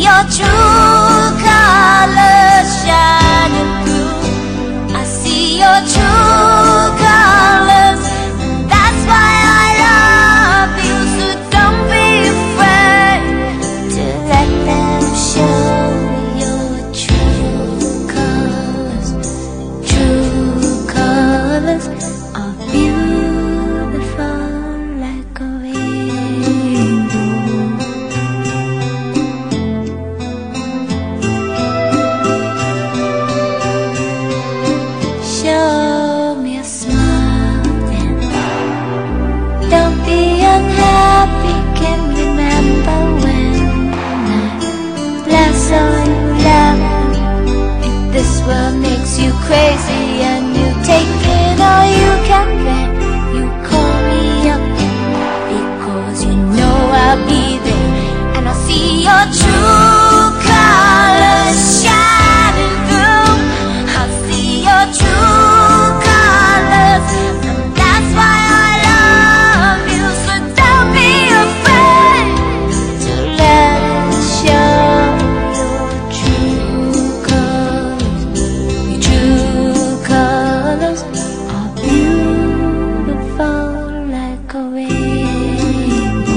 see your true colors shining through. I see your true colors. That's why I love you. So don't be afraid to let them show your true colors. True colors are beautiful like a rainbow. Show me a smile then. Don't be unhappy. Can remember when I last saw you laughing. If this world makes you crazy and you take it all you can bear, you call me up because you know I'll be there. And I'll see your true colors shining through. I'll see your true colors, and that's why I love you. So don't be afraid to let it show your true colors. Your true colors are beautiful like a rainbow.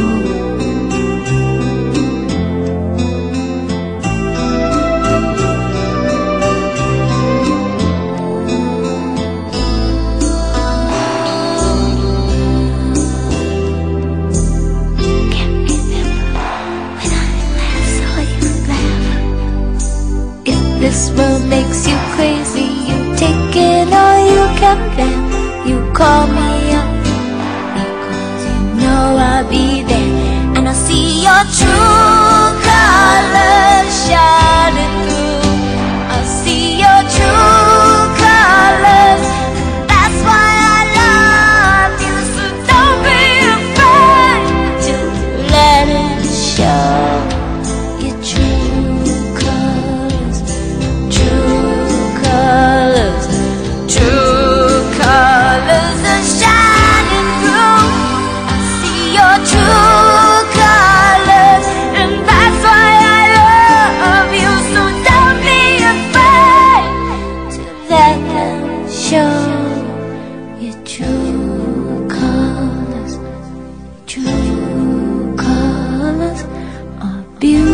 Can't remember when I last saw you laugh. If this world makes you crazy, you take it all you can bear. You call me up because you know I'll be there. And I'll see your true colors shining through. I'll see your true colors. That's why I love you. So don't be afraid to let it show your true colors. True colors. True colors are shining through. I see your true colors, and that's why I love you. So don't be afraid to let them show your true colors. True colors are beautiful